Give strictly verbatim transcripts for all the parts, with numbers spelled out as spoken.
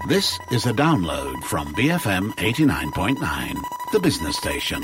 This is a download from B F M eighty-nine point nine, the business station.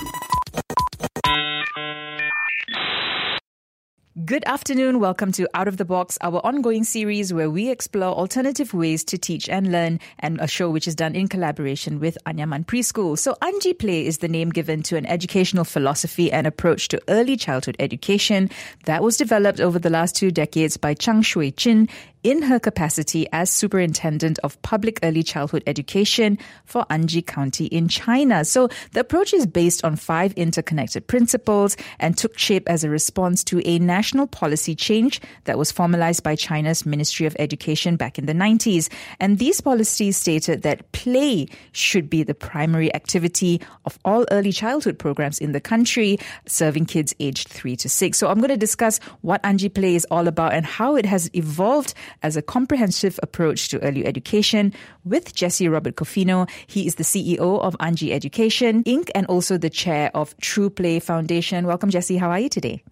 Good afternoon. Welcome to Out of the Box, our ongoing series where we explore alternative ways to teach and learn, and a show which is done in collaboration with Anyaman Preschool. So Anji Play is the name given to an educational philosophy and approach to early childhood education that was developed over the last two decades by Chang Shui Chin in her capacity as Superintendent of Public Early Childhood Education for Anji County in China. So the approach is based on five interconnected principles and took shape as a response to a national policy change that was formalized by China's Ministry of Education back in the nineties. And these policies stated that play should be the primary activity of all early childhood programs in the country, serving kids aged three to six. So I'm going to discuss what Anji Play is all about and how it has evolved as a comprehensive approach to early education with Jesse Robert Cofino. He is the C E O of Anji Education, Incorporated, and also the chair of True Play Foundation. Welcome, Jesse. How are you today?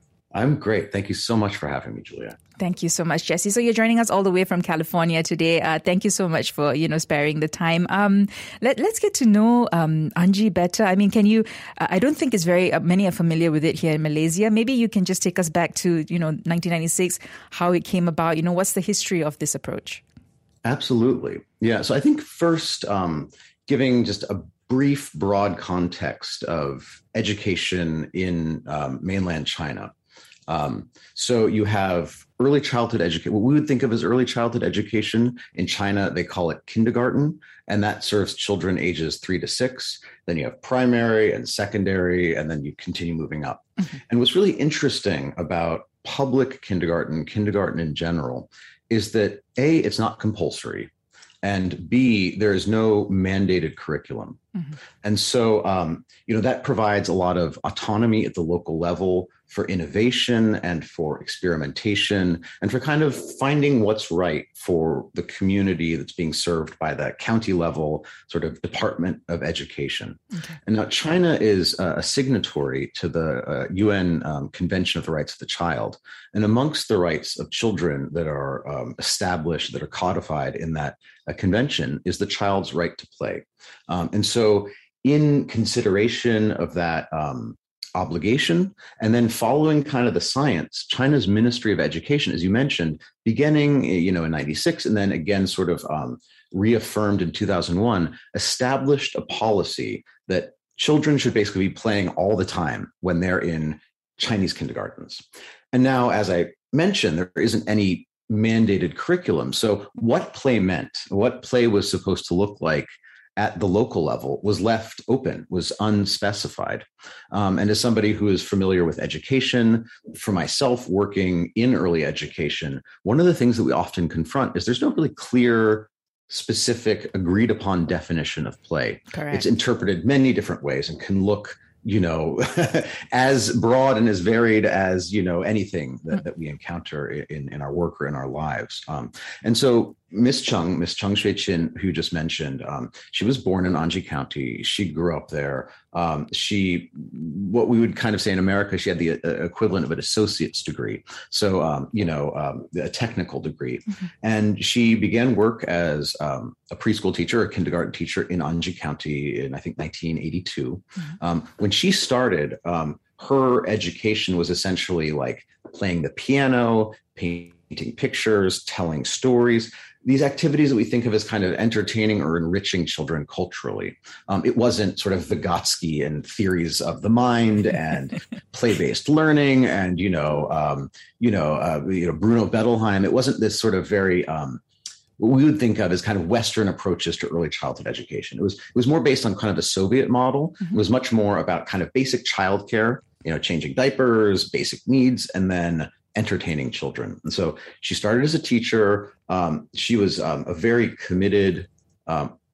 I'm great. Thank you so much for having me, Julia. Thank you so much, Jesse. So you're joining us all the way from California today. Uh, thank you so much for, you know, sparing the time. Um, let, let's get to know um, Anji better. I mean, can you, uh, I don't think it's very, uh, many are familiar with it here in Malaysia. Maybe you can just take us back to, you know, nineteen ninety-six, how it came about. You know, what's the history of this approach? Absolutely. Yeah. So I think first, um, giving just a brief, broad context of education in um, mainland China. Um, so you have early childhood education, what we would think of as early childhood education. In China, they call it kindergarten, and that serves children ages three to six. Then you have primary and secondary, and then you continue moving up. Mm-hmm. And what's really interesting about public kindergarten, kindergarten in general, is that A, it's not compulsory, and B, there is no mandated curriculum. Mm-hmm. And so, um, you know, that provides a lot of autonomy at the local level for innovation and for experimentation and for kind of finding what's right for the community that's being served by the county level sort of Department of Education. Okay. And now China is a signatory to the uh, U N um, Convention of the Rights of the Child. And amongst the rights of children that are um, established, that are codified in that uh, convention, is the child's right to play. Um, and so in consideration of that um, obligation, and then following kind of the science, China's Ministry of Education, as you mentioned, beginning, you know, in ninety-six, and then again sort of um, reaffirmed in two thousand one, established a policy that children should basically be playing all the time when they're in Chinese kindergartens. And now, as I mentioned, there isn't any mandated curriculum. So what play meant, what play was supposed to look like at the local level was left open, was unspecified. Um, and as somebody who is familiar with education, for myself working in early education, one of the things that we often confront is there's no really clear, specific, agreed upon definition of play. Correct. It's interpreted many different ways and can look, you know, as broad and as varied as, you know, anything that, that we encounter in, in our work or in our lives. Um, and so Miss Chung, Miss Chang Shui Chin, who you just mentioned, um, she was born in Anji County. She grew up there. Um, she, what we would kind of say in America, she had the uh, equivalent of an associate's degree. So, um, you know, um, a technical degree. Mm-hmm. And she began work as um, a preschool teacher, a kindergarten teacher in Anji County in, I think, nineteen eighty-two. Mm-hmm. Um, when she started, um, her education was essentially like playing the piano, painting pictures, telling stories. These activities that we think of as kind of entertaining or enriching children culturally. Um, it wasn't sort of Vygotsky and theories of the mind and play-based learning and, you know, um, you know, uh, you know, Bruno Bettelheim. It wasn't this sort of very, um, what we would think of as kind of Western approaches to early childhood education. It was, it was more based on kind of the Soviet model. Mm-hmm. It was much more about kind of basic childcare, you know, changing diapers, basic needs, and then entertaining children. And so she started as a teacher. Um, she was um, a very committed um,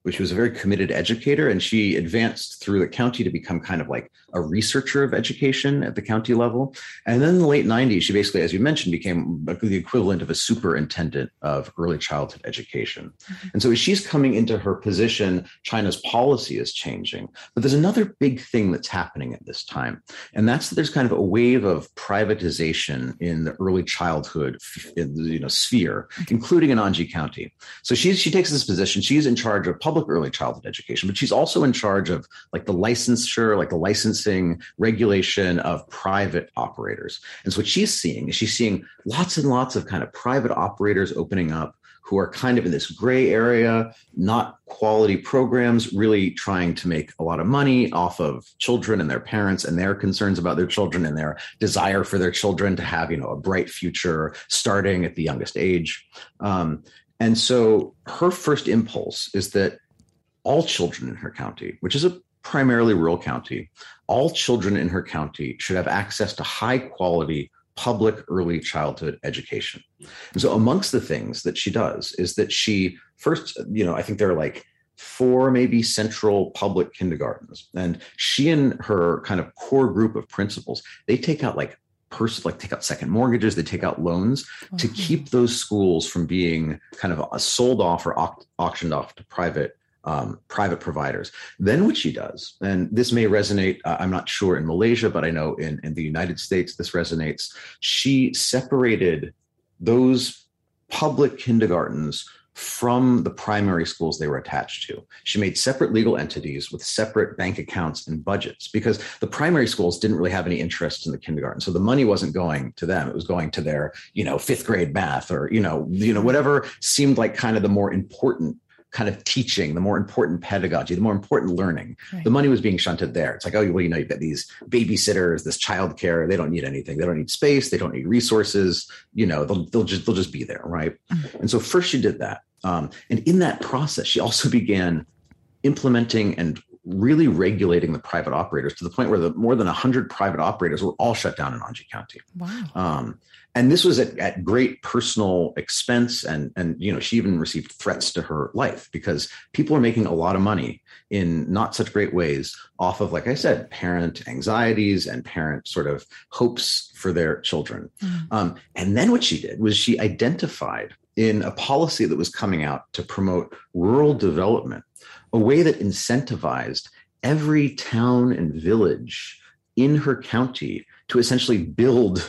which was a very committed educator. And she advanced through the county to become kind of like a researcher of education at the county level. And then in the late nineties, she basically, as you mentioned, became the equivalent of a superintendent of early childhood education. Mm-hmm. And so as she's coming into her position, China's policy is changing. But there's another big thing that's happening at this time. And that's that there's kind of a wave of privatization in the early childhood you know, sphere, including in Anji County. So she's, she takes this position. She's in charge of public early childhood education, but she's also in charge of like the licensure, like the licensing regulation of private operators. And so what she's seeing is she's seeing lots and lots of kind of private operators opening up who are kind of in this gray area, not quality programs, really trying to make a lot of money off of children and their parents and their concerns about their children and their desire for their children to have, you know, a bright future starting at the youngest age. Um, and so her first impulse is that all children in her county, which is a primarily rural county, all children in her county should have access to high quality public early childhood education. And so amongst the things that she does is that she first, you know, I think there are like four maybe central public kindergartens. And she and her kind of core group of principals, they take out like person, like take out second mortgages, they take out loans mm-hmm. to keep those schools from being kind of sold off or au- auctioned off to private Um, private providers. Then what she does, and this may resonate, uh, I'm not sure in Malaysia, but I know in, in the United States, this resonates. She separated those public kindergartens from the primary schools they were attached to. She made separate legal entities with separate bank accounts and budgets because the primary schools didn't really have any interest in the kindergarten. So the money wasn't going to them. It was going to their, you know, fifth grade math or, you know, you know, whatever seemed like kind of the more important kind of teaching, the more important pedagogy, the more important learning. Right. The money was being shunted there. It's like, oh, well, you know, you've got these babysitters, this childcare. They don't need anything. They don't need space. They don't need resources. You know, they'll, they'll just they'll just be there, right? Mm-hmm. And so first she did that, um, and in that process, she also began implementing and really regulating the private operators to the point where the more than one hundred private operators were all shut down in Anji County. Wow. Um, and this was at, at great personal expense. And, and, you know, she even received threats to her life because people are making a lot of money in not such great ways off of, like I said, parent anxieties and parent sort of hopes for their children. Mm. Um, and then what she did was she identified in a policy that was coming out to promote rural development, a way that incentivized every town and village in her county to essentially build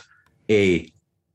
a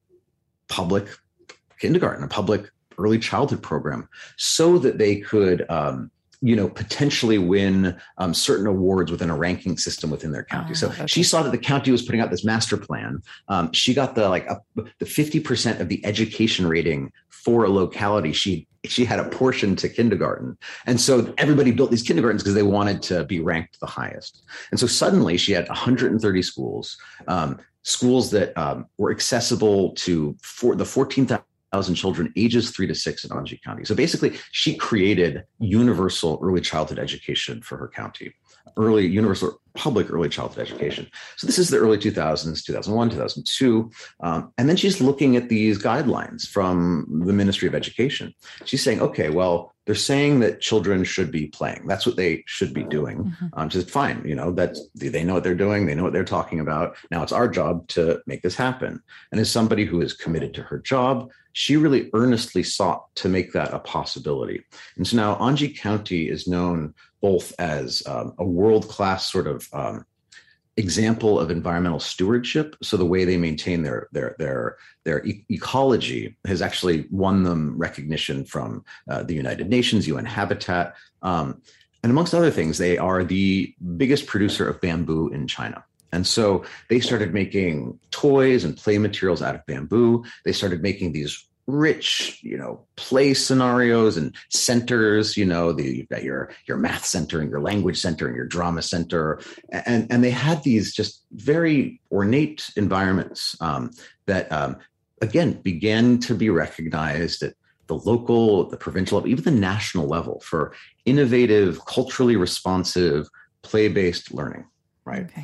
public kindergarten, a public early childhood program, so that they could, um, you know, potentially win um, certain awards within a ranking system within their county. Oh, so okay. She saw that the county was putting out this master plan. Um, she got the like a, the fifty percent of the education rating for a locality. She she had a portion to kindergarten. And so everybody built these kindergartens because they wanted to be ranked the highest. And so suddenly she had one hundred thirty schools, um, schools that um, were accessible to for the fourteen thousand children ages three to six in Anji County. So basically she created universal early childhood education for her county, early universal public early childhood education. So this is the early two thousands, two thousand one, two thousand two. Um, and then she's looking at these guidelines from the Ministry of Education. She's saying, okay, well, they're saying that children should be playing. That's what they should be doing. Mm-hmm. Um, just fine. You know, that's, they know what they're doing. They know what they're talking about. Now it's our job to make this happen. And as somebody who is committed to her job, she really earnestly sought to make that a possibility. And so now Anji County is known both as um, a world-class sort of um, example of environmental stewardship. So the way they maintain their their their their e- ecology has actually won them recognition from uh, the United Nations, U N Habitat, um, and amongst other things, they are the biggest producer of bamboo in China. And so they started making toys and play materials out of bamboo. They started making these rich, you know, play scenarios and centers, you know, the, you've got your, your math center and your language center and your drama center. And, and they had these just very ornate environments um, that, um, again, began to be recognized at the local, the provincial level, even the national level for innovative, culturally responsive, play-based learning, right? Okay.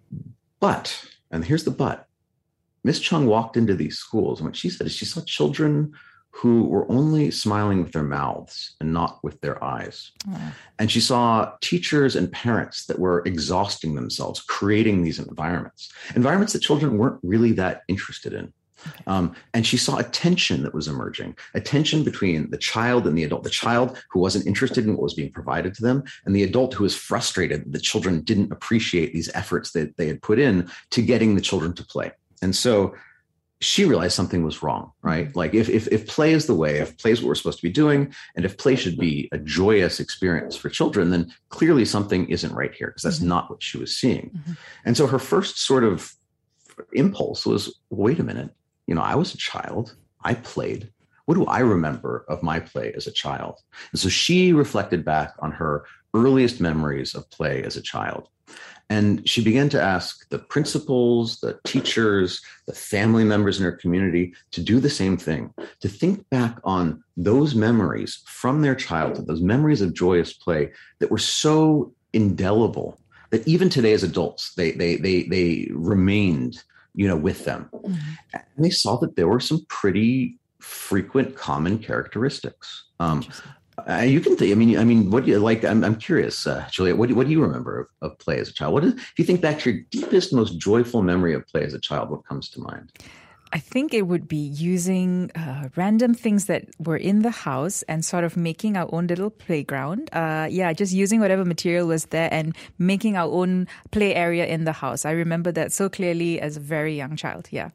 But, and here's the but, Miss Chung walked into these schools, and what she said is she saw children who were only smiling with their mouths and not with their eyes. Oh. And she saw teachers and parents that were exhausting themselves, creating these environments, environments that children weren't really that interested in. Okay. Um, and she saw a tension that was emerging, a tension between the child and the adult, the child who wasn't interested in what was being provided to them, and the adult who was frustrated that children didn't appreciate these efforts that they had put in to getting the children to play. And so she realized something was wrong, right? Like if, if if play is the way, if play is what we're supposed to be doing, and if play should be a joyous experience for children, then clearly something isn't right here, because that's mm-hmm. not what she was seeing. Mm-hmm. And so her first sort of impulse was, wait a minute, you know, I was a child, I played. What do I remember of my play as a child? And so she reflected back on her earliest memories of play as a child. And she began to ask the principals, the teachers, the family members in her community to do the same thing, to think back on those memories from their childhood, those memories of joyous play that were so indelible that even today as adults, they they they they remained, you know, with them. Mm-hmm. And they saw that there were some pretty frequent common characteristics. Um, Uh, you can think. I mean, I mean, what do you like? I'm, I'm curious, uh, Juliet. What do, what do you remember of, of play as a child? What is, if you think back to your deepest, most joyful memory of play as a child, what comes to mind? I think it would be using uh, random things that were in the house and sort of making our own little playground. Uh, yeah, just using whatever material was there and making our own play area in the house. I remember that so clearly as a very young child. Yeah.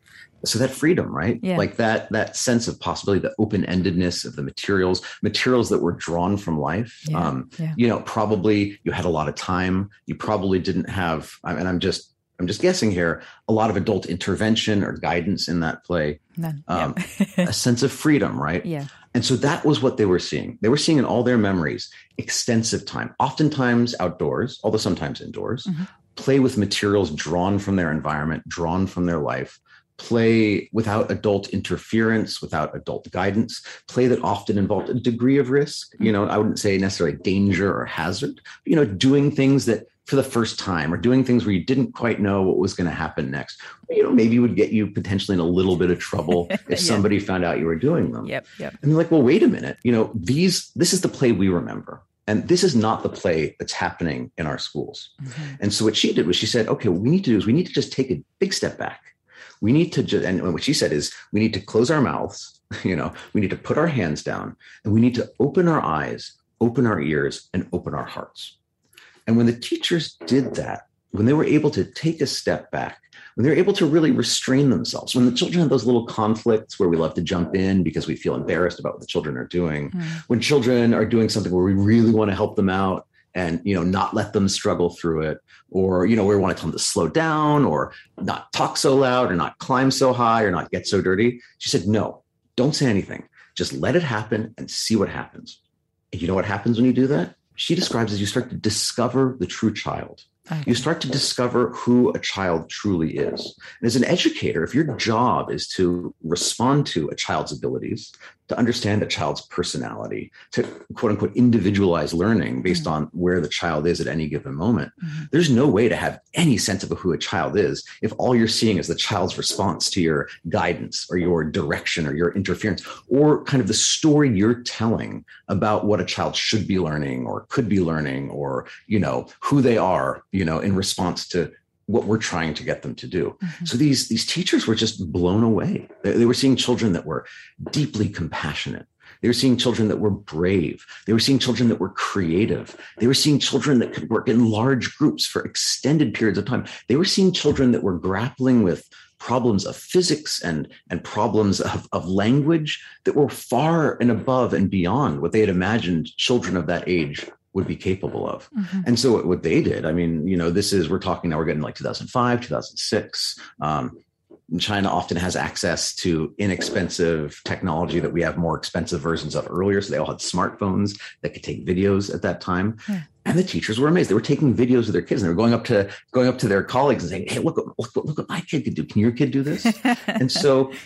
So that freedom, right? Yeah. Like that that sense of possibility, the open-endedness of the materials, materials that were drawn from life. Yeah. Um, yeah. You know, probably you had a lot of time. You probably didn't have, and I'm just I'm just guessing here, a lot of adult intervention or guidance in that play. None. Um, yeah. A sense of freedom, right? Yeah. And so that was what they were seeing. They were seeing in all their memories extensive time, oftentimes outdoors, although sometimes indoors, mm-hmm. play with materials drawn from their environment, drawn from their life. Play without adult interference, without adult guidance, play that often involved a degree of risk. You know, I wouldn't say necessarily danger or hazard, but, you know, doing things that for the first time or doing things where you didn't quite know what was going to happen next, you know, maybe would get you potentially in a little bit of trouble if yeah. somebody found out you were doing them. Yep, yep. And they're like, well, wait a minute, you know, these, this is the play we remember. And this is not the play that's happening in our schools. Mm-hmm. And so what she did was she said, okay, what we need to do is we need to just take a big step back. We need to just, and what she said is we need to close our mouths, you know, we need to put our hands down, and we need to open our eyes, open our ears, and open our hearts. And when the teachers did that, when they were able to take a step back, when they're able to really restrain themselves, when the children have those little conflicts where we love to jump in because we feel embarrassed about what the children are doing, mm. when children are doing something where we really want to help them out, and, you know, not let them struggle through it, or, you know, we want to tell them to slow down or not talk so loud or not climb so high or not get so dirty. She said, no, don't say anything. Just let it happen and see what happens. And you know what happens when you do that? She describes as you start to discover the true child. Okay. You start to discover who a child truly is. And as an educator, if your job is to respond to a child's abilities, to understand a child's personality, to quote unquote individualize learning based mm-hmm. on where the child is at any given moment, mm-hmm. there's no way to have any sense of who a child is if all you're seeing is the child's response to your guidance or your direction or your interference, or kind of the story you're telling about what a child should be learning or could be learning, or, you know, who they are, you know, in response to what we're trying to get them to do. Mm-hmm. So these, these teachers were just blown away. They, they were seeing children that were deeply compassionate. They were seeing children that were brave. They were seeing children that were creative. They were seeing children that could work in large groups for extended periods of time. They were seeing children that were grappling with problems of physics and, and problems of, of language that were far and above and beyond what they had imagined children of that age would be capable of. Mm-hmm. And so what, what they did, I mean, you know, this is, we're talking now, we're getting like two thousand five, two thousand six. Um, China often has access to inexpensive technology that we have more expensive versions of earlier. So they all had smartphones that could take videos at that time. Yeah. And the teachers were amazed. They were taking videos of their kids and they were going up to going up to their colleagues and saying, hey, look, look, look what my kid could do. Can your kid do this? And so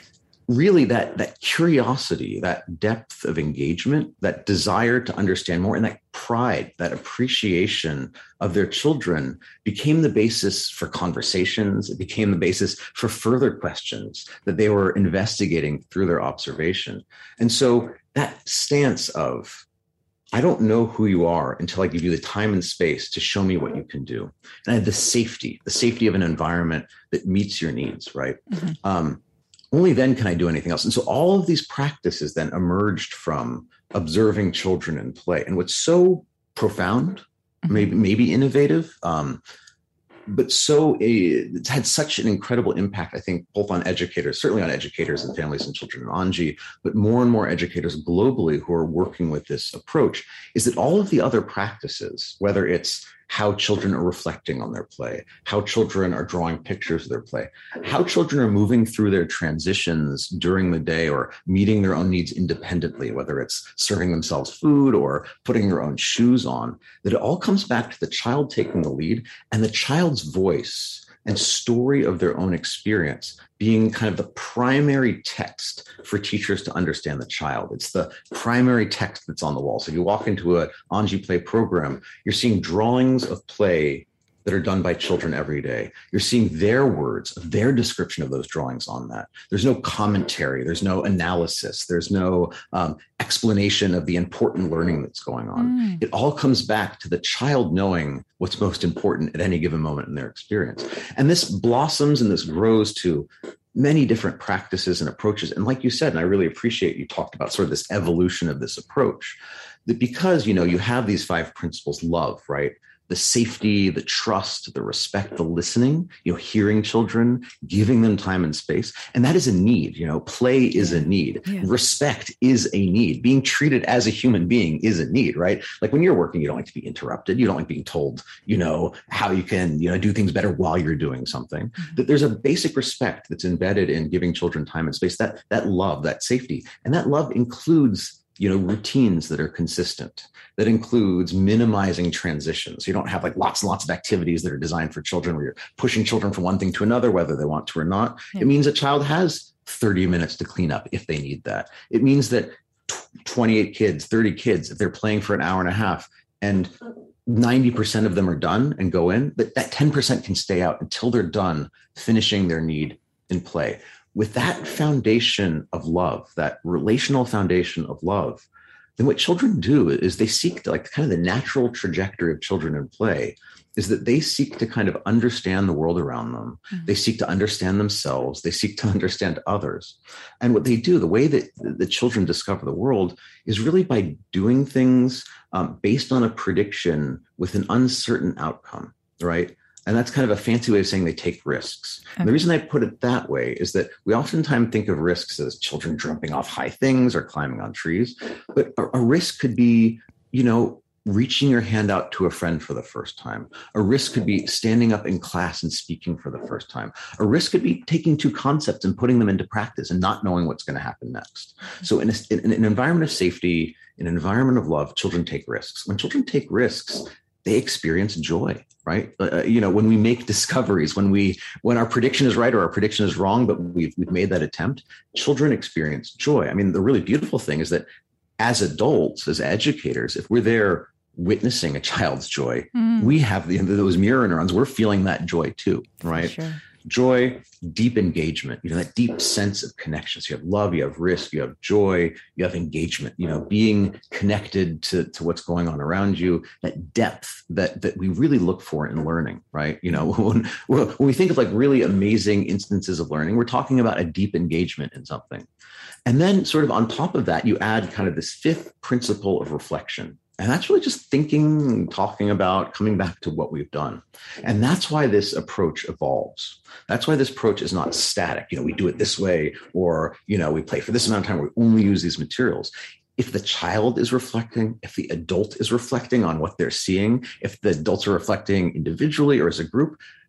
really that, that curiosity, that depth of engagement, that desire to understand more, and that pride, that appreciation of their children became the basis for conversations. It became the basis for further questions that they were investigating through their observation. And so that stance of, I don't know who you are until I give you the time and space to show me what you can do. And I have the safety, the safety of an environment that meets your needs, right? Mm-hmm. Um, only then can I do anything else. And so all of these practices then emerged from observing children in play. And what's so profound, mm-hmm. maybe maybe innovative, um, but so it's had such an incredible impact, I think, both on educators, certainly on educators and families and children in Anji, but more and more educators globally who are working with this approach, is that all of the other practices, whether it's how children are reflecting on their play, how children are drawing pictures of their play, how children are moving through their transitions during the day or meeting their own needs independently, whether it's serving themselves food or putting their own shoes on, that it all comes back to the child taking the lead and the child's voice and story of their own experience being kind of the primary text for teachers to understand the child. It's the primary text that's on the wall. So you walk into a Anji Play program, you're seeing drawings of play that are done by children every day. You're seeing their words, their description of those drawings on that. There's no commentary. There's no analysis. There's no um, explanation of the important learning that's going on. Mm. It all comes back to the child knowing what's most important at any given moment in their experience. And this blossoms and this grows to many different practices and approaches. And like you said, and I really appreciate you talked about sort of this evolution of this approach, that because, you know, you have these five principles, love, right? The safety, the trust, the respect, the listening, you know, hearing children, giving them time and space. And that is a need, you know, play is a need. Yeah. Respect is a need. Being treated as a human being is a need, right? Like when you're working, you don't like to be interrupted. You don't like being told, you know, how you can, you know, do things better while you're doing something. Mm-hmm. That there's a basic respect that's embedded in giving children time and space, that, that love, that safety. And that love includes, you know, routines that are consistent. That includes minimizing transitions. You don't have like lots and lots of activities that are designed for children where you're pushing children from one thing to another, whether they want to or not. Yeah. It means a child has thirty minutes to clean up if they need that. It means that twenty-eight kids, thirty kids, if they're playing for an hour and a half and ninety percent of them are done and go in, but that ten percent can stay out until they're done finishing their need in play. With that foundation of love, that relational foundation of love, then what children do is they seek to, like, kind of the natural trajectory of children in play is that they seek to kind of understand the world around them. Mm-hmm. They seek to understand themselves. They seek to understand others. And what they do, the way that the children discover the world is really by doing things um, based on a prediction with an uncertain outcome, right? And that's kind of a fancy way of saying they take risks. Okay. And the reason I put it that way is that we oftentimes think of risks as children jumping off high things or climbing on trees. But a, a risk could be, you know, reaching your hand out to a friend for the first time. A risk could be standing up in class and speaking for the first time. A risk could be taking two concepts and putting them into practice and not knowing what's going to happen next. So in, a, in an environment of safety, in an environment of love, children take risks. When children take risks, they experience joy, right? Uh, you know, when we make discoveries, when we, when our prediction is right or our prediction is wrong, but we've, we've made that attempt, children experience joy. I mean, the really beautiful thing is that as adults, as educators, if we're there witnessing a child's joy, mm. we have the, those mirror neurons, we're feeling that joy too, right? Sure. Joy, deep engagement, you know, that deep sense of connection. So you have love, you have risk, you have joy, you have engagement, you know, being connected to, to what's going on around you, that depth that, that we really look for in learning, right? You know, when, when we think of like really amazing instances of learning, we're talking about a deep engagement in something. And then sort of on top of that, you add kind of this fifth principle of reflection. And that's really just thinking, talking about, coming back to what we've done. And that's why this approach evolves. That's why this approach is not static. You know, we do it this way, or, you know, we play for this amount of time, we only use these materials. If the child is reflecting, if the adult is reflecting on what they're seeing, if the adults are reflecting individually or as a group,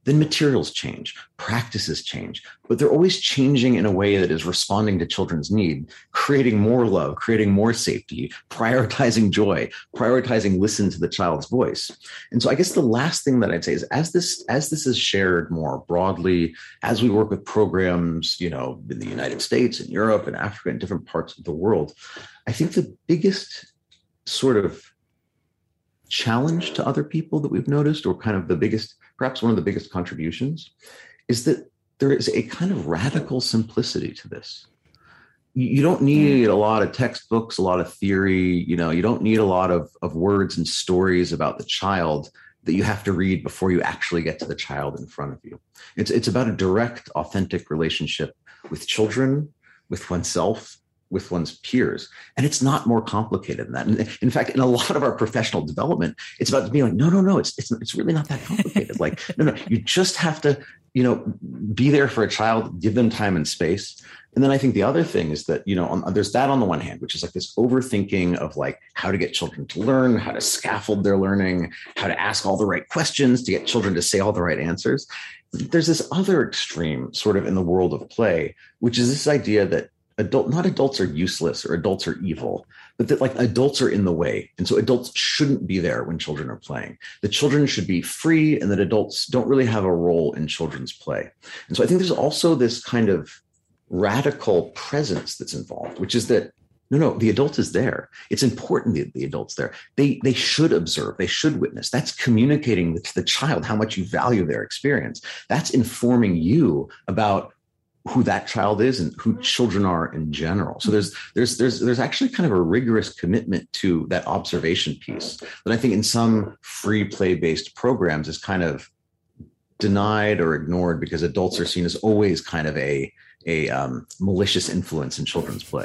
then materials change, practices change, but they're always changing in a way that is responding to children's need, creating more love, creating more safety, prioritizing joy, prioritizing listen to the child's voice. And so I guess the last thing that I'd say is as this, as this is shared more broadly, as we work with programs, you know, in the United States and Europe and Africa and different parts of the world, I think the biggest sort of challenge to other people that we've noticed, or kind of the biggest, perhaps one of the biggest contributions, is that there is a kind of radical simplicity to this. You don't need a lot of textbooks, a lot of theory, you know, you don't need a lot of, of words and stories about the child that you have to read before you actually get to the child in front of you. It's, it's about a direct, authentic relationship with children, with oneself, with one's peers. And it's not more complicated than that. And in fact, in a lot of our professional development, it's about being like, no, no, no, it's, it's, it's really not that complicated. Like, no, no, you just have to, you know, be there for a child, give them time and space. And then I think the other thing is that, you know, on, there's that on the one hand, which is like this overthinking of like how to get children to learn, how to scaffold their learning, how to ask all the right questions to get children to say all the right answers. There's this other extreme sort of in the world of play, which is this idea that adult, not adults are useless or adults are evil, but that like adults are in the way. And so adults shouldn't be there when children are playing. The children should be free and that adults don't really have a role in children's play. And so I think there's also this kind of radical presence that's involved, which is that, no, no, the adult is there. It's important that the adult's there. They, they should observe. They should witness. That's communicating to the child how much you value their experience. That's informing you about who that child is and who children are in general. So there's there's there's there's actually kind of a rigorous commitment to that observation piece that I think in some free play-based programs is kind of denied or ignored because adults are seen as always kind of a a um, malicious influence in children's play.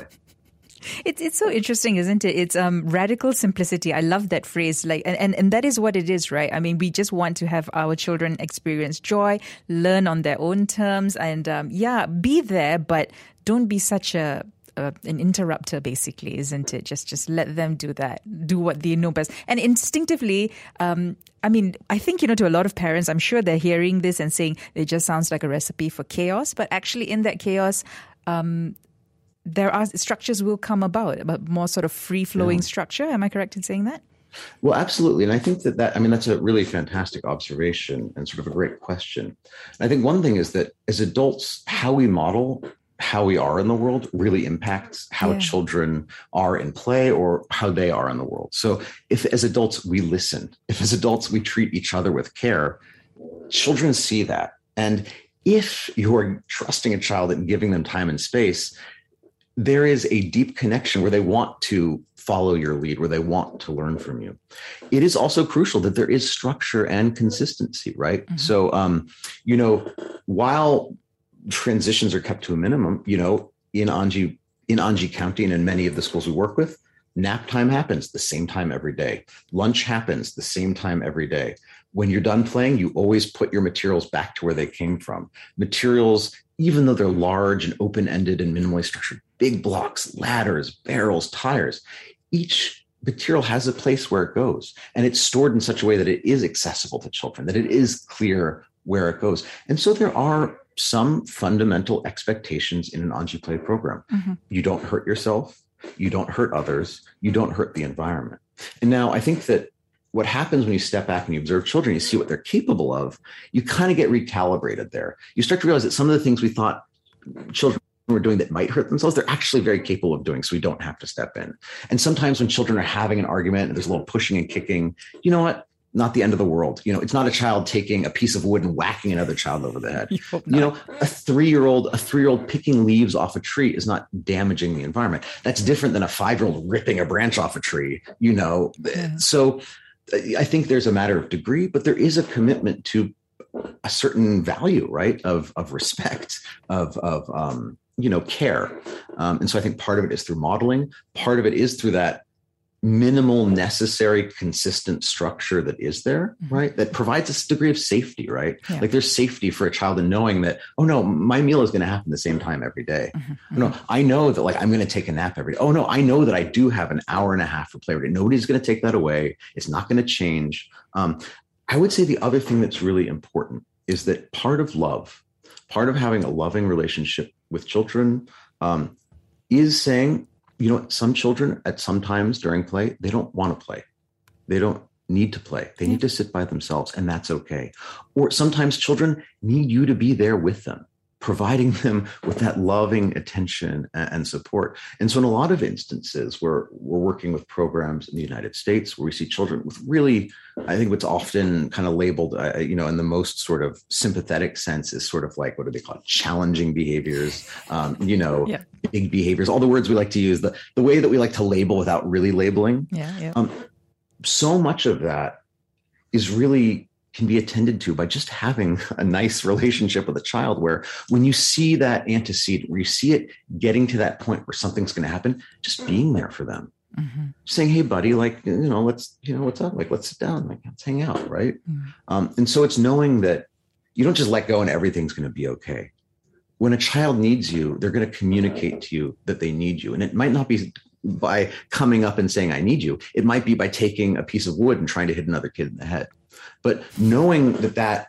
It's it's so interesting, isn't it? It's um radical simplicity. I love that phrase. Like, and, and, and that is what it is, right? I mean, we just want to have our children experience joy, learn on their own terms, and um, yeah, be there, but don't be such a uh, an interrupter, basically, isn't it? Just just let them do that, do what they know best, and instinctively. Um, I mean, I think, you know, to a lot of parents, I'm sure they're hearing this and saying it just sounds like a recipe for chaos, but actually, in that chaos, um. there are structures will come about, but more sort of free-flowing yeah. structure. Am I correct in saying that? Well, absolutely. And I think that that, I mean, that's a really fantastic observation and sort of a great question. And I think one thing is that as adults, how we model how we are in the world really impacts how yeah. children are in play or how they are in the world. So if as adults we listen, if as adults we treat each other with care, children see that. And if you're trusting a child and giving them time and space, there is a deep connection where they want to follow your lead, where they want to learn from you. It is also crucial that there is structure and consistency, right? Mm-hmm. So, um, you know, while transitions are kept to a minimum, you know, in Anji, in Anji County and in many of the schools we work with, nap time happens the same time every day. Lunch happens the same time every day. When you're done playing, you always put your materials back to where they came from. Materials, even though they're large and open-ended and minimally structured, big blocks, ladders, barrels, tires, each material has a place where it goes. And it's stored in such a way that it is accessible to children, that it is clear where it goes. And so there are some fundamental expectations in an Anji Play program. Mm-hmm. You don't hurt yourself. You don't hurt others. You don't hurt the environment. And now I think that what happens when you step back and you observe children, you see what they're capable of, you kind of get recalibrated there. You start to realize that some of the things we thought children were doing that might hurt themselves, they're actually very capable of doing, so we don't have to step in. And sometimes when children are having an argument and there's a little pushing and kicking, you know what? Not the end of the world. You know, it's not a child taking a piece of wood and whacking another child over the head. You, you know, a three-year-old, a three-year-old picking leaves off a tree is not damaging the environment. That's different than a five-year-old ripping a branch off a tree, you know. Yeah. So I think there's a matter of degree, but there is a commitment to a certain value, right? Of, of respect, of, of, um, you know, care. Um, and so I think part of it is through modeling. Part of it is through that minimal, necessary, consistent structure that is there, right? That provides a degree of safety, right? Yeah. Like there's safety for a child in knowing that, oh no, my meal is going to happen the same time every day. Mm-hmm. No, I know that like I'm going to take a nap every day. Oh no, I know that I do have an hour and a half for play every day. Nobody's going to take that away. It's not going to change. Um, I would say the other thing that's really important is that part of love, part of having a loving relationship with children um, is saying, you know, some children at some times during play, they don't want to play. They don't need to play. They yeah. need to sit by themselves, and that's okay. Or sometimes children need you to be there with them, providing them with that loving attention and support. And so in a lot of instances where we're working with programs in the United States where we see children with really, I think what's often kind of labeled, uh, you know, in the most sort of sympathetic sense is sort of like, what do they call it? Challenging behaviors, um, you know, yeah. big behaviors, all the words we like to use, the, the way that we like to label without really labeling. Yeah, yeah. Um, so much of that is really can be attended to by just having a nice relationship with a child, where when you see that antecedent, where you see it getting to that point where something's going to happen, just being there for them, mm-hmm. saying, hey, buddy, like, you know, let's, you know, what's up? Like, let's sit down, like, let's hang out. Right. Mm-hmm. Um, and so it's knowing that you don't just let go and everything's going to be okay. When a child needs you, they're going to communicate to you that they need you. And it might not be by coming up and saying, I need you. It might be by taking a piece of wood and trying to hit another kid in the head. But knowing that that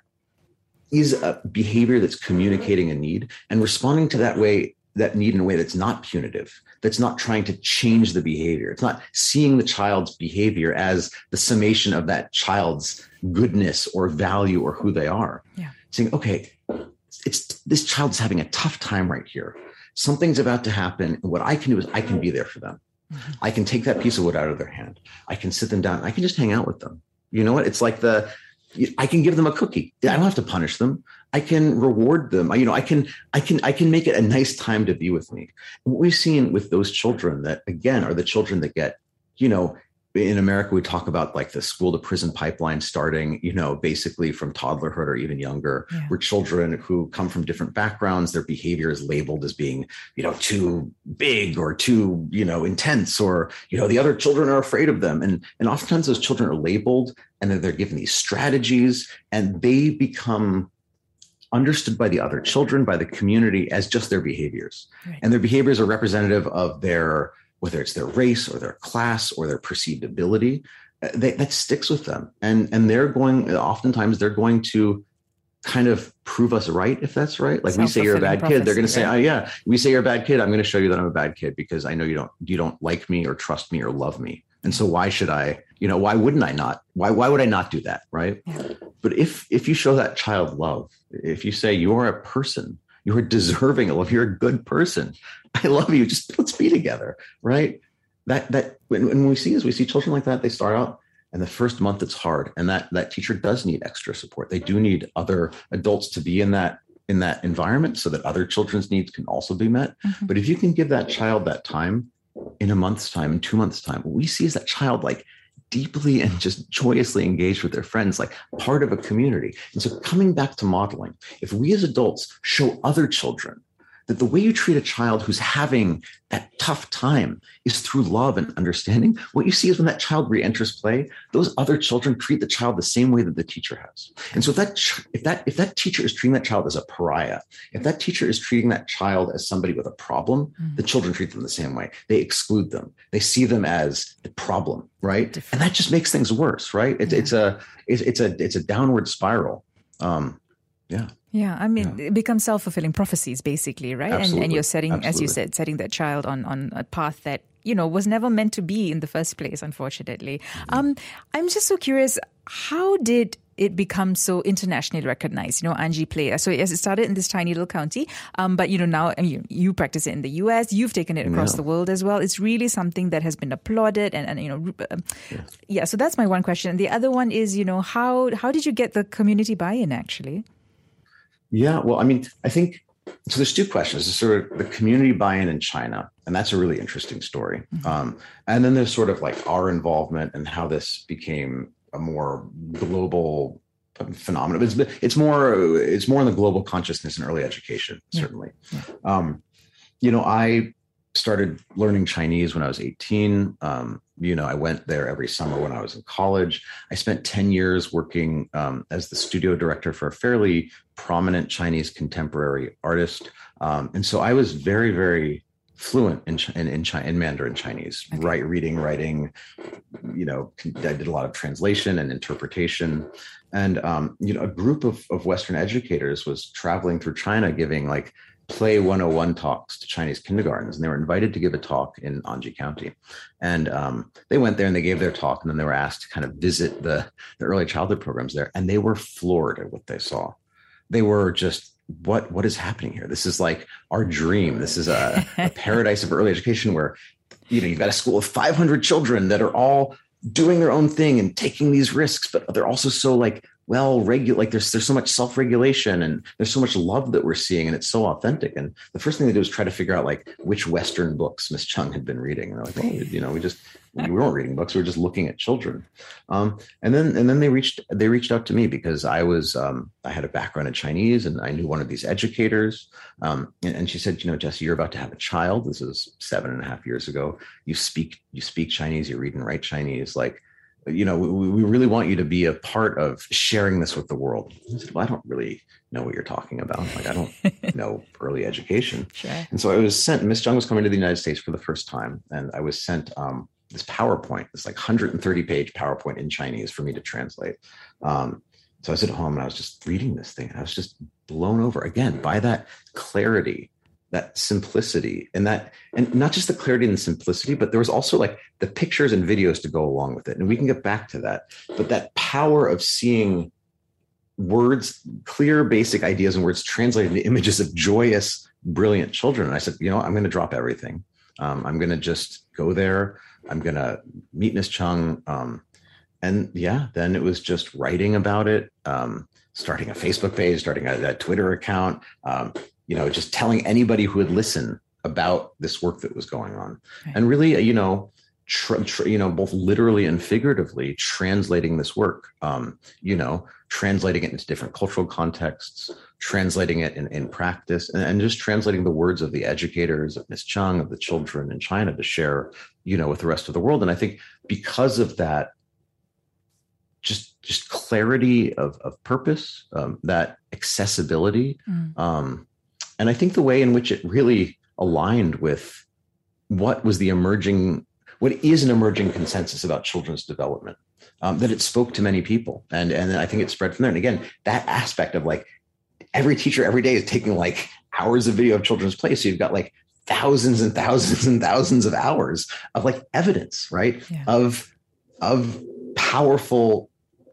is a behavior that's communicating a need and responding to that way, that need in a way that's not punitive, that's not trying to change the behavior. It's not seeing the child's behavior as the summation of that child's goodness or value or who they are. Yeah. Saying, okay, it's this child's having a tough time right here. Something's about to happen. And what I can do is I can be there for them. Mm-hmm. I can take that piece of wood out of their hand. I can sit them down. I can just hang out with them. You know what? It's like the, I can give them a cookie. I don't have to punish them. I can reward them. I, you know, I can, I can, I can make it a nice time to be with me. And what we've seen with those children that, again, are the children that get, you know, in America, we talk about like the school to prison pipeline starting, you know, basically from toddlerhood or even younger, yeah. where children who come from different backgrounds, their behavior is labeled as being, you know, too big or too, you know, intense, or, you know, the other children are afraid of them. And, and oftentimes those children are labeled and then they're given these strategies and they become understood by the other children, by the community as just their behaviors. Right. And their behaviors are representative of their, whether it's their race or their class or their perceived ability, they, that sticks with them. And, and they're going, oftentimes they're going to kind of prove us right, if that's right. Like we say you're a bad kid, they're going to say, right? oh yeah, we say you're a bad kid. I'm going to show you that I'm a bad kid because I know you don't, you don't like me or trust me or love me. And so why should I, you know, why wouldn't I not? Why, why would I not do that? Right. Yeah. But if, if you show that child love, if you say you are a person, you're deserving of love, you're a good person, I love you, just let's be together, right? That, that when, when we see is we see children like that, they start out and the first month it's hard. And that, that teacher does need extra support. They do need other adults to be in that, in that environment so that other children's needs can also be met. Mm-hmm. But if you can give that child that time in a month's time, in two months' time, what we see is that child like deeply and just joyously engaged with their friends, like part of a community. And so coming back to modeling, if we as adults show other children that the way you treat a child who's having that tough time is through love and understanding, what you see is when that child re-enters play, those other children treat the child the same way that the teacher has. And so if that, if that, if that teacher is treating that child as a pariah, if that teacher is treating that child as somebody with a problem, mm-hmm. the children treat them the same way. They exclude them. They see them as the problem, right? Different. And that just makes things worse, right? It's, yeah. it's a, it's, it's a, it's a downward spiral. Um, yeah. Yeah, I mean, yeah. it becomes self-fulfilling prophecies, basically, right? And, and you're setting, Absolutely. as you said, setting that child on, on a path that, you know, was never meant to be in the first place, unfortunately. Mm-hmm. Um, I'm just so curious, how did it become so internationally recognized? You know, Anji Play. So yes, it started in this tiny little county, um, but, you know, now I mean, you, you practice it in the U S, you've taken it across yeah. the world as well. It's really something that has been applauded and, and you know, uh, yeah. yeah, so that's my one question. The other one is, you know, how how did you get the community buy-in, actually? Yeah, well, I mean, I think, so there's two questions. There's sort of the community buy-in in China, and that's a really interesting story. Mm-hmm. Um, and then there's sort of like our involvement and how this became a more global phenomenon. It's, it's more, it's more in the global consciousness and early education, certainly. Yeah. Yeah. Um, you know, I started learning Chinese when I was eighteen. Um, you know, I went there every summer when I was in college. I spent ten years working um, as the studio director for a fairly prominent Chinese contemporary artist. Um, and so I was very, very fluent in in in, Chi- in Mandarin Chinese, okay. Right, reading, writing. You know, I did a lot of translation and interpretation, and um, you know, a group of of Western educators was traveling through China, giving like Play one oh one talks to Chinese kindergartens, and they were invited to give a talk in Anji County, and um, they went there and they gave their talk, and then they were asked to kind of visit the the early childhood programs there, and they were floored at what they saw. They were just, what what is happening here? This is like our dream. This is a, a paradise of early education where, you know, you've got a school of five hundred children that are all doing their own thing and taking these risks, but they're also so like well regular, like there's there's so much self-regulation and there's so much love that we're seeing, and it's so authentic. And the first thing they did was try to figure out like which Western books Miss Chung had been reading. And they're like, oh, you know, we just we weren't reading books, we were just looking at children. Um, and then and then they reached they reached out to me because I was um, I had a background in Chinese, and I knew one of these educators. Um, and, and she said, you know, Jesse, you're about to have a child. This is seven and a half years ago. You speak you speak Chinese, you read and write Chinese, like, you know, we, we really want you to be a part of sharing this with the world. I said, well, I don't really know what you're talking about. Like, I don't know early education. Sure. And so I was sent, Miss Chung was coming to the United States for the first time. And I was sent um, this PowerPoint, this like one hundred thirty page PowerPoint in Chinese for me to translate. Um, so I was at home and I was just reading this thing. And I was just blown over again by that clarity, that simplicity, and that, and not just the clarity and the simplicity, but there was also like the pictures and videos to go along with it. And we can get back to that, but that power of seeing words, clear, basic ideas and words translated into images of joyous, brilliant children. And I said, you know, I'm going to drop everything. Um, I'm going to just go there. I'm going to meet Miss Chung. Um, and yeah, then it was just writing about it, um, starting a Facebook page, starting a, a Twitter account, um, you know, just telling anybody who would listen about this work that was going on. Right. And really, you know, tr- tr- you know, both literally and figuratively translating this work, um, you know, translating it into different cultural contexts, translating it in, in practice, and, and just translating the words of the educators, of Miss Chung, of the children in China to share, you know, with the rest of the world. And I think because of that, just just clarity of, of purpose, um, that accessibility, mm. um, and I think the way in which it really aligned with what was the emerging, what is an emerging consensus about children's development, um, that it spoke to many people. And, and I think it spread from there. And again, that aspect of like every teacher every day is taking like hours of video of children's play. So you've got like thousands and thousands and thousands of hours of like evidence, right? Yeah. Of, of powerful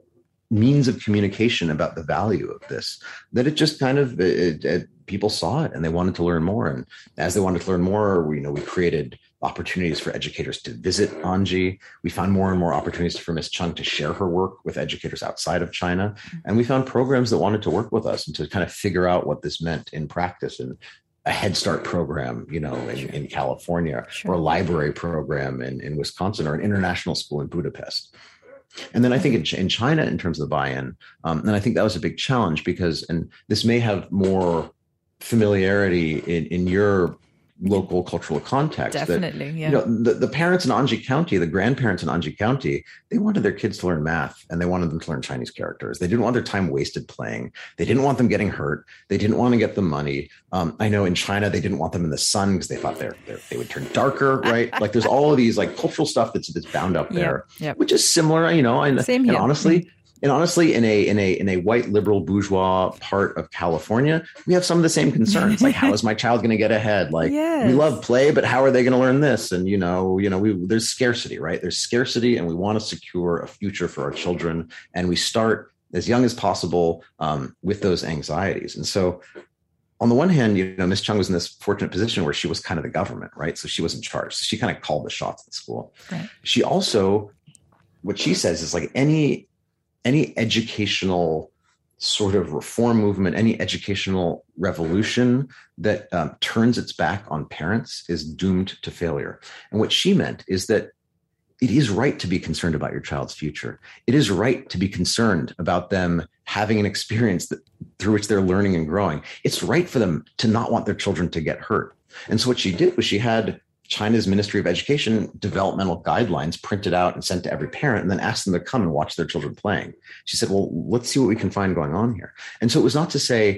means of communication about the value of this, that it just kind of, it, it, people saw it and they wanted to learn more. And as they wanted to learn more, we, you know, we created opportunities for educators to visit Anji. We found more and more opportunities for Miss Chung to share her work with educators outside of China. And we found programs that wanted to work with us and to kind of figure out what this meant in practice. And a Head Start program, you know, in, in California, sure. or a library program in, in Wisconsin, or an international school in Budapest. And then I think in, in China, in terms of the buy-in, um, and I think that was a big challenge because, and this may have more familiarity in, in your local cultural context. Definitely, that, yeah. You know, the, the parents in Anji County, the grandparents in Anji County, they wanted their kids to learn math and they wanted them to learn Chinese characters. They didn't want their time wasted playing. They didn't want them getting hurt. They didn't want to get them money. Um, I know in China, they didn't want them in the sun because they thought they're, they're, they would turn darker, right? Like there's all of these like cultural stuff that's, that's bound up there, yep, yep. which is similar, you know, and, Same and here. honestly, mm-hmm. And honestly, in a in a in a white liberal bourgeois part of California, we have some of the same concerns. Like, how is my child going to get ahead? Like, yes. We love play, but how are they going to learn this? And you know, you know, we there's scarcity, right? There's scarcity, and we want to secure a future for our children. And we start as young as possible um, with those anxieties. And so, on the one hand, you know, Miss Chung was in this fortunate position where she was kind of the government, right? So she was in charge. So she kind of called the shots at school. Right. She also, what she says is like any. Any educational sort of reform movement, any educational revolution that um, turns its back on parents is doomed to failure. And what she meant is that it is right to be concerned about your child's future. It is right to be concerned about them having an experience that, through which they're learning and growing. It's right for them to not want their children to get hurt. And so what she did was she had China's Ministry of Education developmental guidelines printed out and sent to every parent, and then asked them to come and watch their children playing. She said, well, let's see what we can find going on here. And so it was not to say,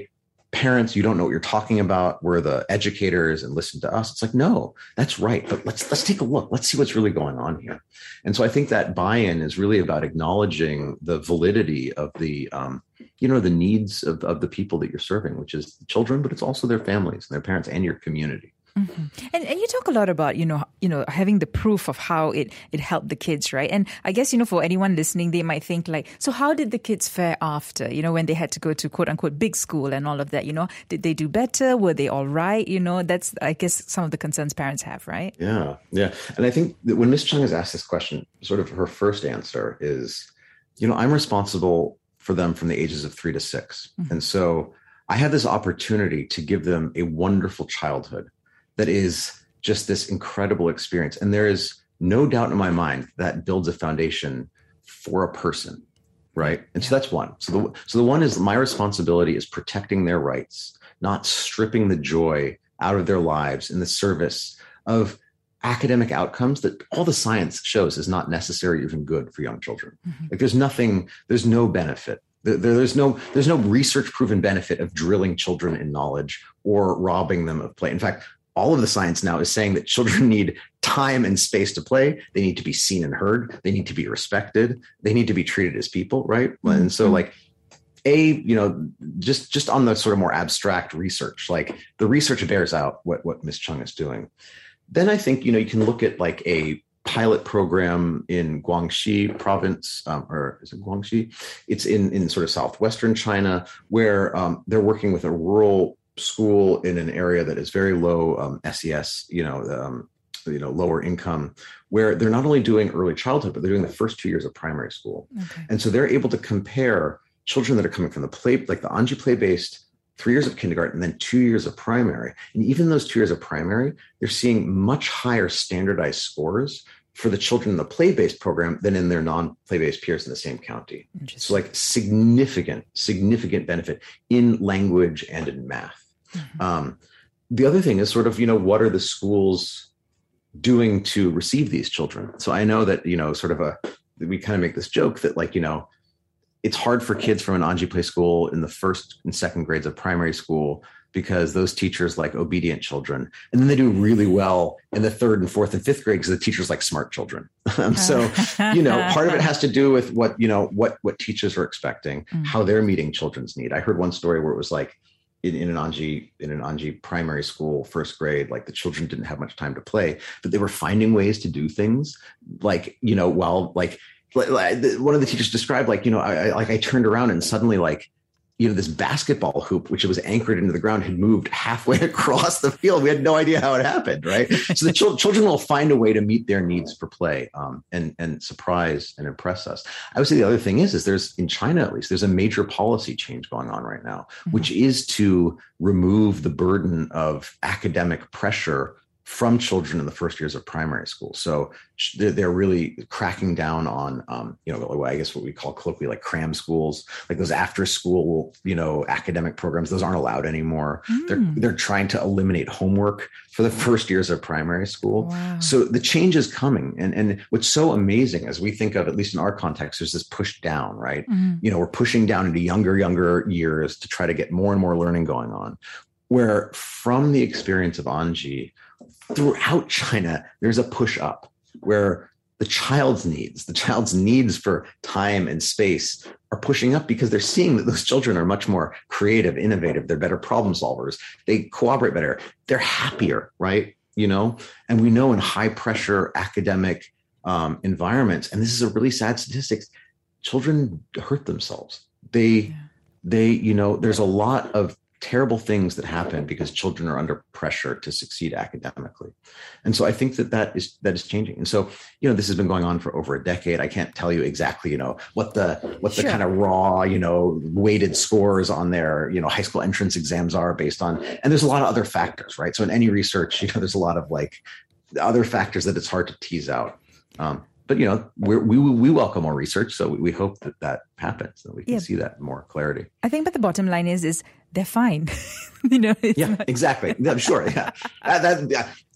parents, you don't know what you're talking about. We're the educators and listen to us. It's like, no, that's right. But let's let's take a look. Let's see what's really going on here. And so I think that buy-in is really about acknowledging the validity of the, um, you know, the needs of, of the people that you're serving, which is the children, but it's also their families and their parents and your community. Mm-hmm. And and you talk a lot about, you know, you know, having the proof of how it, it helped the kids, right? And I guess, you know, for anyone listening, they might think like, so how did the kids fare after, you know, when they had to go to quote unquote big school and all of that, you know, did they do better? Were they all right? You know, that's, I guess, some of the concerns parents have, right? Yeah. Yeah. And I think that when Miz Chung has asked this question, sort of her first answer is, you know, I'm responsible for them from the ages of three to six. Mm-hmm. And so I had this opportunity to give them a wonderful childhood that is just this incredible experience. And there is no doubt in my mind that builds a foundation for a person, right? And so that's one. So the, so the one is my responsibility is protecting their rights, not stripping the joy out of their lives in the service of academic outcomes that all the science shows is not necessary or even good for young children. Mm-hmm. Like there's nothing, there's no benefit. There, there's no there's no research proven benefit of drilling children in knowledge or robbing them of play. In fact, all of the science now is saying that children need time and space to play. They need to be seen and heard. They need to be respected. They need to be treated as people, right? Mm-hmm. And so like, A, you know, just, just on the sort of more abstract research, like the research bears out what, what Miz Chung is doing. Then I think, you know, you can look at like a pilot program in Guangxi province, um, or is it Guangxi? It's in, in sort of southwestern China, where um, they're working with a rural school in an area that is very low um, S E S, you know, um, you know, lower income, where they're not only doing early childhood, but they're doing the first two years of primary school. Okay. And so they're able to compare children that are coming from the play, like the Anji play-based three years of kindergarten, and then two years of primary. And even those two years of primary, they're seeing much higher standardized scores for the children in the play-based program than in their non-play-based peers in the same county. So like significant, significant benefit in language and in math. Mm-hmm. Um, the other thing is sort of, you know, what are the schools doing to receive these children? So I know that, you know, sort of a, we kind of make this joke that like, you know, it's hard for kids from an Anji play school in the first and second grades of primary school because those teachers like obedient children. And then they do really well in the third and fourth and fifth grade because the teachers like smart children. um, so, you know, part of it has to do with what, you know, what, what teachers are expecting, mm-hmm. how they're meeting children's need. I heard one story where it was like in, in an Anji, in an Anji primary school, first grade, like the children didn't have much time to play, but they were finding ways to do things like, you know, while like, one of the teachers described like, you know, I, I like I turned around and suddenly like, you know, this basketball hoop, which was anchored into the ground, had moved halfway across the field. We had no idea how it happened, right? So the ch- children will find a way to meet their needs for play um, and, and surprise and impress us. I would say the other thing is, is there's, in China at least, there's a major policy change going on right now, mm-hmm. which is to remove the burden of academic pressure from children in the first years of primary school. So they're, they're really cracking down on, um, you know, I guess what we call colloquially like cram schools, like those after school, you know, academic programs. Those aren't allowed anymore. Mm. They're they're trying to eliminate homework for the first years of primary school. Wow. So the change is coming. And, and what's so amazing as we think of, at least in our context, there's this push down, right? Mm. You know, we're pushing down into younger, younger years to try to get more and more learning going on, where from the experience of Anji, throughout China, there's a push up where the child's needs, the child's needs for time and space are pushing up because they're seeing that those children are much more creative, innovative. They're better problem solvers. They cooperate better. They're happier, right? You know, and we know in high pressure academic um, environments, and this is a really sad statistic, children hurt themselves. They, yeah. they, you know, there's a lot of terrible things that happen because children are under pressure to succeed academically. And so I think that that is, that is changing. And so, you know, this has been going on for over a decade. I can't tell you exactly, you know, what the, what the sure. kind of raw, you know, weighted scores on their, you know, high school entrance exams are based on. And there's a lot of other factors, right? So in any research, you know, there's a lot of like other factors that it's hard to tease out. Um, But, you know, we're, we we welcome more research. So we, we hope that that happens, that we can yeah. see that in more clarity. I think, but the bottom line is, is they're fine. you know. Yeah, not... exactly. Yeah, sure. Yeah. that, that, yeah.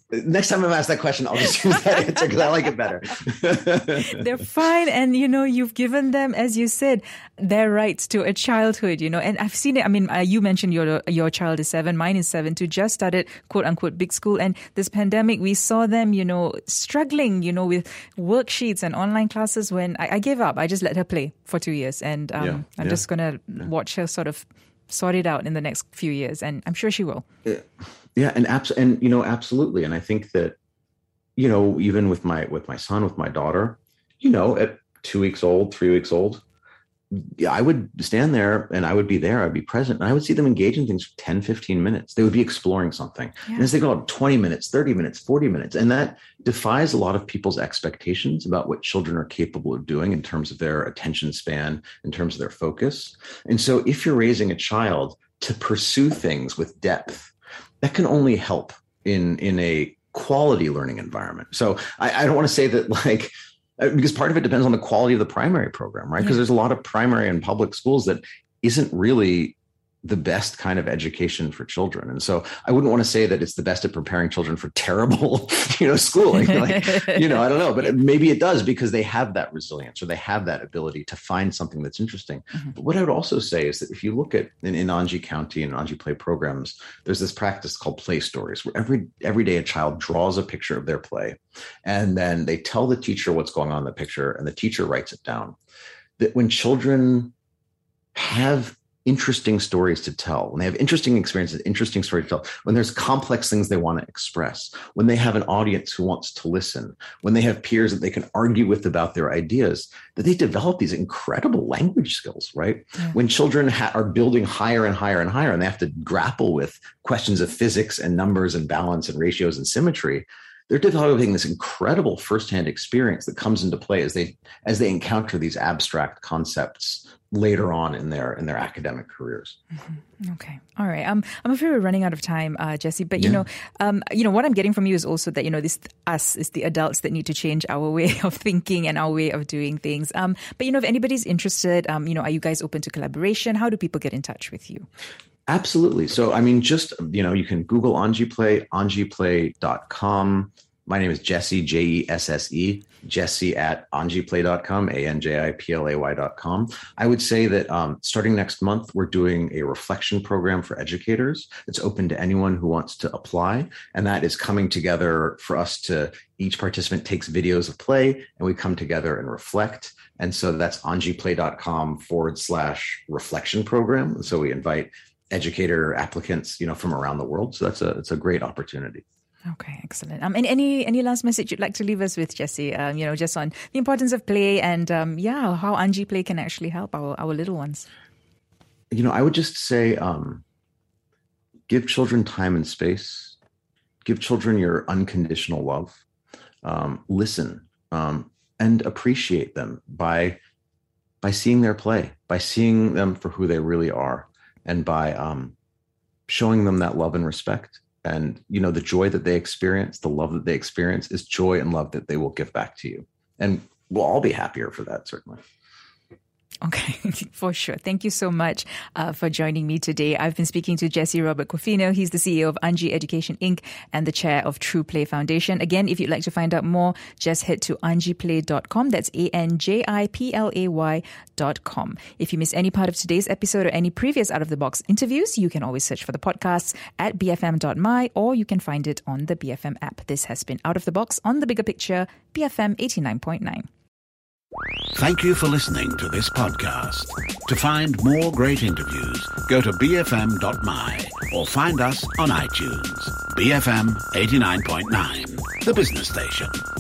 Next time I'm asked that question, I'll just use that answer because I like it better. They're fine. And, you know, you've given them, as you said, their rights to a childhood, you know, and I've seen it. I mean, uh, you mentioned your your child is seven, mine is seven, too, just started, quote unquote, big school. And this pandemic, we saw them, you know, struggling, you know, with worksheets and online classes when I, I gave up. I just let her play for two years. And um, yeah, I'm yeah, just going to yeah. watch her sort of sort it out in the next few years. And I'm sure she will. Yeah. Yeah, and abs- and you know, absolutely. And I think that, you know, even with my with my son, with my daughter, you know, at two weeks old, three weeks old, yeah, I would stand there and I would be there. I'd be present and I would see them engage in things for ten, fifteen minutes. They would be exploring something. Yeah. And as they go up twenty minutes, thirty minutes, forty minutes, and that defies a lot of people's expectations about what children are capable of doing in terms of their attention span, in terms of their focus. And so if you're raising a child to pursue things with depth, that can only help in, in a quality learning environment. So I, I don't want to say that like, because part of it depends on the quality of the primary program, right? Because yeah. there's a lot of primary and public schools that isn't really the best kind of education for children. And so I wouldn't want to say that it's the best at preparing children for terrible, you know, schooling. Like, you know, I don't know, but it, maybe it does because they have that resilience or they have that ability to find something that's interesting. Mm-hmm. But what I would also say is that if you look at in, in Anji County and Anji Play programs, there's this practice called play stories where every every day a child draws a picture of their play and then they tell the teacher what's going on in the picture and the teacher writes it down. That when children have interesting stories to tell, when they have interesting experiences, interesting stories to tell, when there's complex things they want to express, when they have an audience who wants to listen, when they have peers that they can argue with about their ideas, that they develop these incredible language skills, right? Yeah. When children ha- are building higher and higher and higher, and they have to grapple with questions of physics and numbers and balance and ratios and symmetry, they're developing this incredible firsthand experience that comes into play as they as they encounter these abstract concepts later on in their in their academic careers. Mm-hmm. Okay, all right. Um, I'm afraid we're running out of time, uh, Jesse. But you yeah. know, um, you know what I'm getting from you is also that you know this us is the adults that need to change our way of thinking and our way of doing things. Um, but you know, if anybody's interested, um, you know, are you guys open to collaboration? How do people get in touch with you? Absolutely. So, I mean, just, you know, you can Google Anji Play, anji play dot com. My name is Jesse, J E S S E, Jesse at anji play dot com, A N J I P L A Y dot com. I would say that um, starting next month, we're doing a reflection program for educators. It's open to anyone who wants to apply. And that is coming together for us to, each participant takes videos of play and we come together and reflect. And so that's anji play dot com forward slash reflection program. So we invite educator applicants, you know, from around the world. So that's a, it's a great opportunity. Okay, excellent. Um, and any any last message you'd like to leave us with, Jesse? Um, you know, just on the importance of play and um, yeah, how Anji Play can actually help our, our little ones. You know, I would just say, um, give children time and space. Give children your unconditional love. Um, listen um, and appreciate them by by seeing their play, by seeing them for who they really are. And by um, showing them that love and respect and, you know, the joy that they experience, the love that they experience is joy and love that they will give back to you. And we'll all be happier for that, certainly. Okay, for sure. Thank you so much uh, for joining me today. I've been speaking to Jesse Robert Kofino. He's the C E O of Anji Education Incorporated and the chair of True Play Foundation. Again, if you'd like to find out more, just head to anji play dot com. That's A N J I P L A Y dot com. If you miss any part of today's episode or any previous Out of the Box interviews, you can always search for the podcasts at b f m dot m y or you can find it on the B F M app. This has been Out of the Box on The Bigger Picture, B F M eighty-nine point nine. Thank you for listening to this podcast. To find more great interviews, go to b f m dot m y or find us on iTunes. B F M eighty-nine point nine, the business station.